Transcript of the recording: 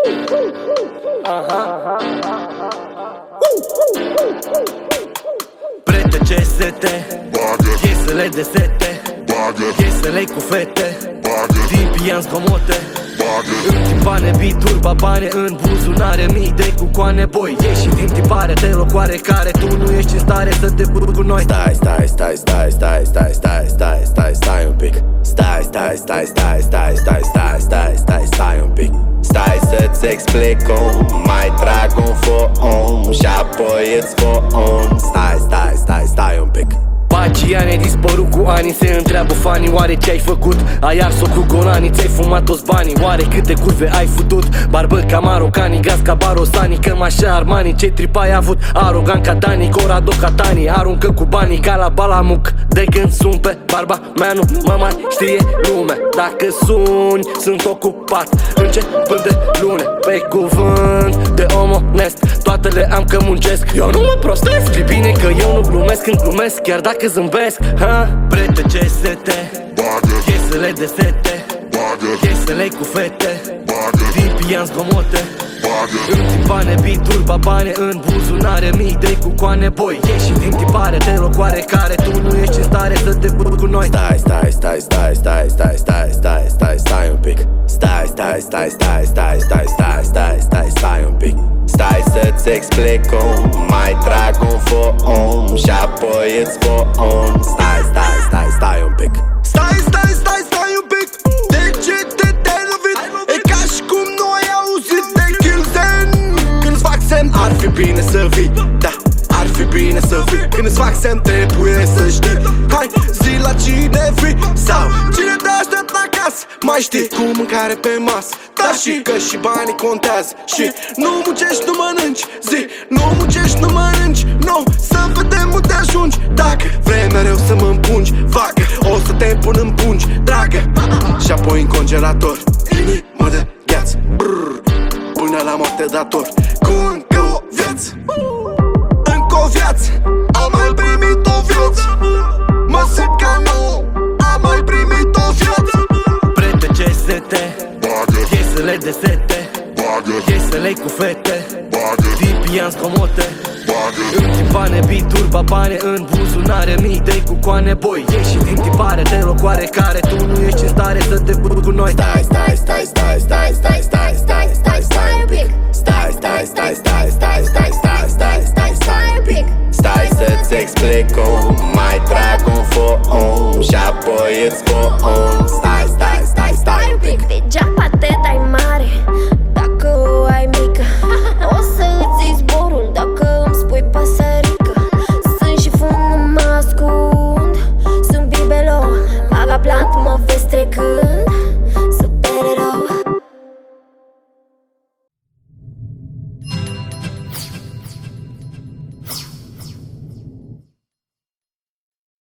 Prete ce sete, piesele de sete, piesele cu fete, din pian zgomote. În tipane bituri, babane în buzunare, mii de cucoane, boi. Ieși din tipare, te loc oarecare, tu nu ești în stare să te bucuri cu noi. Stai un pic. Stai un pic. Stai să-ți explic cum mai trag un foon și apoi îți foon. Stai un pic. Pacia ne dispărut cu ani, se întreabă fanii, oare ce-ai făcut? Ai ars-o cu golanii, ți-ai fumat toți banii, oare câte curve ai futut? Barbă ca marocanii, gaz ca barosanii, cămașa Armani, ce trip ai avut? Arogant ca Dani, Corado ca Tani, aruncă cu banii ca la Balamuc. De când sun pe barba mea nu mă mai știe lumea. Dacă suni, sunt ocupat, începând de lune. Pe cuvânt de om onest, toate le am că muncesc, eu nu mă prostesc. E bine că eu nu glumesc când glumesc, chiar dacă zâmbesc, ha? Prete ce sete, piesele de sete, piesele cu fete, din pian zgomote. În tipane bituri, babane în buzunare, mii de cucoane, boi. Ieși din tipare, te loc oarecare, tu nu ești în stare să te bucuri cu noi. Stai un pic. Stai un pic. Stai să-ți explic cum mai trag un foon și apoi îți foon. Stai un pic. Stai un pic. De ce te-ai lovit? E ca și cum nu ai auzit de Kilzen. Când-ți fac semn, ar fi bine să vii. Da, ar fi bine să vii. Când-ți fac semn, trebuie să știi. Hai, zi la cine vii sau cine te aștept acasă. Mai știi, cu mâncare pe masă. Dar și că și banii contează. Și nu muncești, nu mănânci. Zi, nu muncești, nu mănânci. No, să vedem unde ajungi. Dacă vrei mereu să mă împungi, vacă, o să te pun în pungi, dragă. Și apoi în congelator, inimă de gheață, până la moarte dator. Cu încă o viață, încă o viață. Am mai primit o viață. Mă simt ca nu am mai primit o viață. Prete ce sete, piesele de sete, piesele cu fete, din pian zgomote. În tipane bituri, babane în buzunare, mii de cucoane, boi. Ieși din tipare, te loc oarecare, tu nu ești în stare să te bucuri cu noi. Stai un pic. Stai un pic. Stai să-ți explic cum mai trag un foon și apoi îți foon. Stai un pic.